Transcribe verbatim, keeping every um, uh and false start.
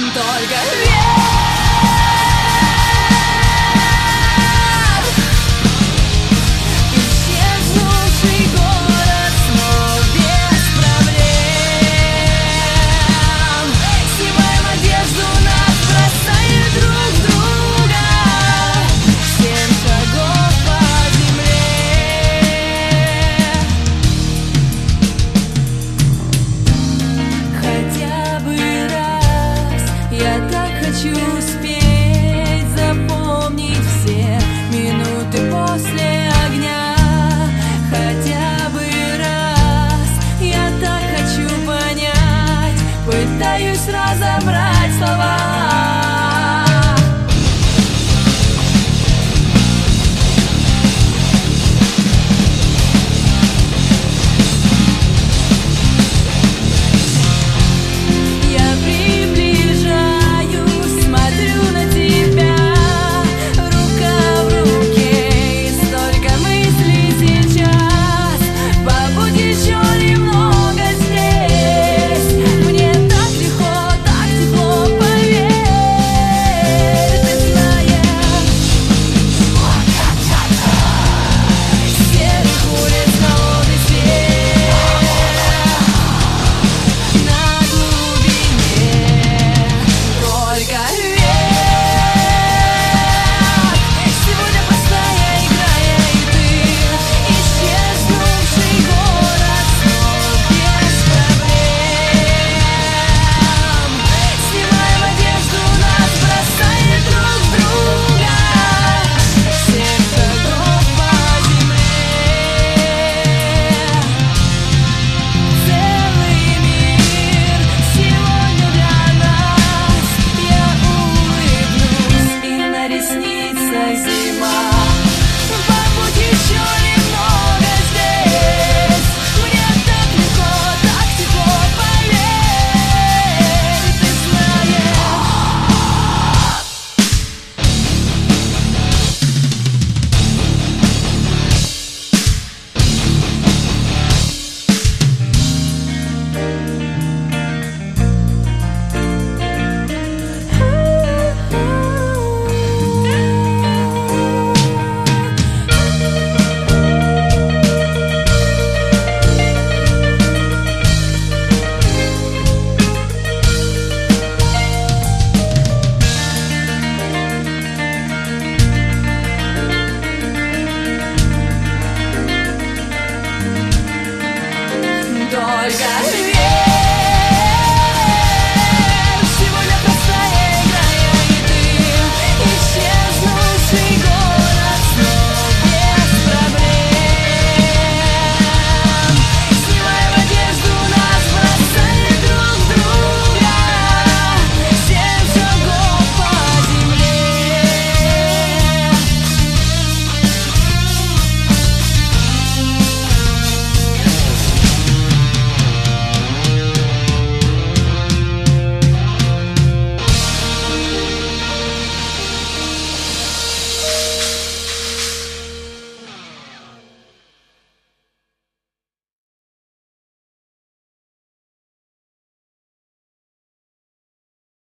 Только верь. Исчезнувший город снова без проблем. Снимаем одежду, нас бросаем друг друга. Семь шагов по земле. Хотя бы раз я так хочу успеть запомнить все минуты после огня. Хотя бы раз я так хочу понять, пытаюсь разобрать слова. Я приближаюсь, смотрю на тебя, рука в руке, и столько мыслей сейчас. Побудь еще немного здесь, мне так легко, так тепло, поверь, ты знаешь. Серых улиц холодный свет на глубине. Только вверх. Сегодня простая игра, я и ты. Исчезнувший город снова без проблем. Снимаем одежду, нас бросает друг друга. Семь шагов по земле. Целый мир сегодня для нас. Я улыбнусь, и на ресницах зима. Побудь еще немного здесь, мне так легко, так тепло, поверь, ты знаешь. Только